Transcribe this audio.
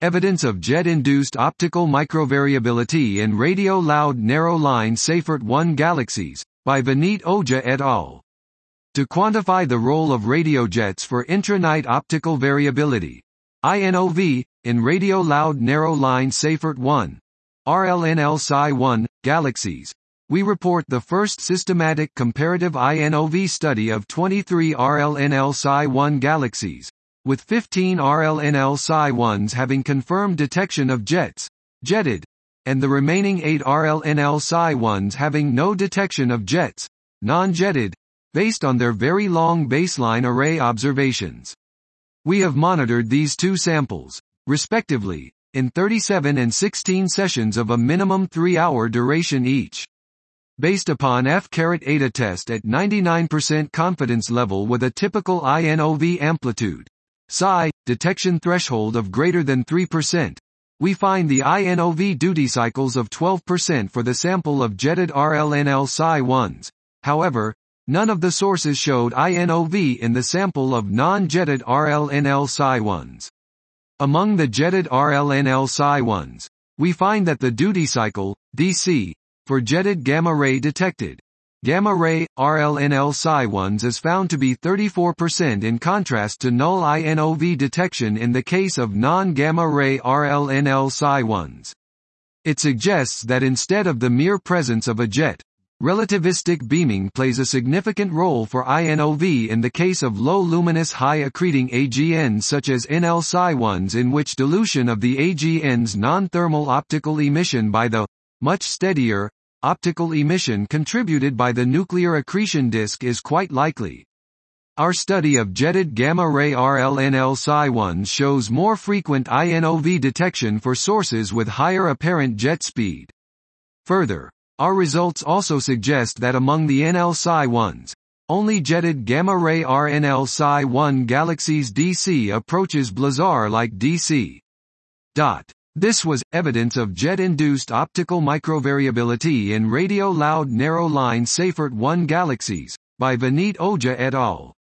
Evidence of jet-induced optical microvariability in radio-loud narrow-line Seyfert-1 galaxies, by Vineet Ojha et al. To quantify the role of radiojets for intra-night optical variability, INOV, in radio-loud narrow-line Seyfert-1, RLNL Psi-1, galaxies, we report the first systematic comparative INOV study of 23 RLNL Psi-1 galaxies, with 15 RLNL Psi-1s having confirmed detection of jets, jetted, and the remaining 8 RLNL Psi-1s having no detection of jets, non-jetted, based on their very long baseline array observations. We have monitored these two samples, respectively, in 37 and 16 sessions of a minimum 3-hour duration each. Based upon F-Eta test at 99% confidence level with a typical INOV amplitude, psi, detection threshold of greater than 3%, we find the INOV duty cycles of 12% for the sample of jetted RLNL Psi-1s. However, none of the sources showed INOV in the sample of non-jetted RLNL Psi-1s. Among the jetted RLNL Psi-1s, we find that the duty cycle, DC, for jetted gamma-ray detected, gamma-ray, RLNL Psi-1s is found to be 34% in contrast to null INOV detection in the case of non-gamma-ray RLNL Psi-1s. It suggests that instead of the mere presence of a jet, relativistic beaming plays a significant role for INOV in the case of low-luminous high-accreting AGNs such as NL Psi-1s, in which dilution of the AGN's non-thermal optical emission by the much steadier optical emission contributed by the nuclear accretion disk is quite likely. Our study of jetted gamma-ray RLNL Psi-1s shows more frequent INOV detection for sources with higher apparent jet speed. Further, our results also suggest that among the NL Psi-1s, only jetted gamma-ray RNL Psi-1 galaxies DC approaches blazar-like DC. This was evidence of jet-induced optical microvariability in radio-loud narrow-line Seyfert-1 galaxies, by Vineet Ojha et al.